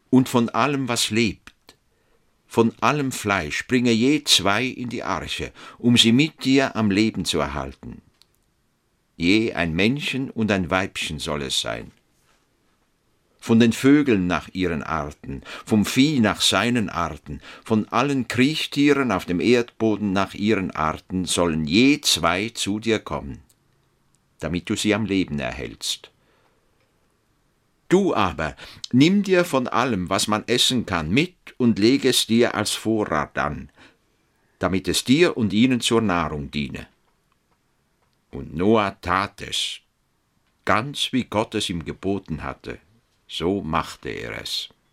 und von allem, was lebt. Von allem Fleisch bringe je 2 in die Arche, um sie mit dir am Leben zu erhalten. Je ein Männchen und ein Weibchen soll es sein. Von den Vögeln nach ihren Arten, vom Vieh nach seinen Arten, von allen Kriechtieren auf dem Erdboden nach ihren Arten sollen je 2 zu dir kommen, damit du sie am Leben erhältst. Du aber, nimm dir von allem, was man essen kann, mit und lege es dir als Vorrat an, damit es dir und ihnen zur Nahrung diene. Und Noah tat es, ganz wie Gott es ihm geboten hatte, so machte er es.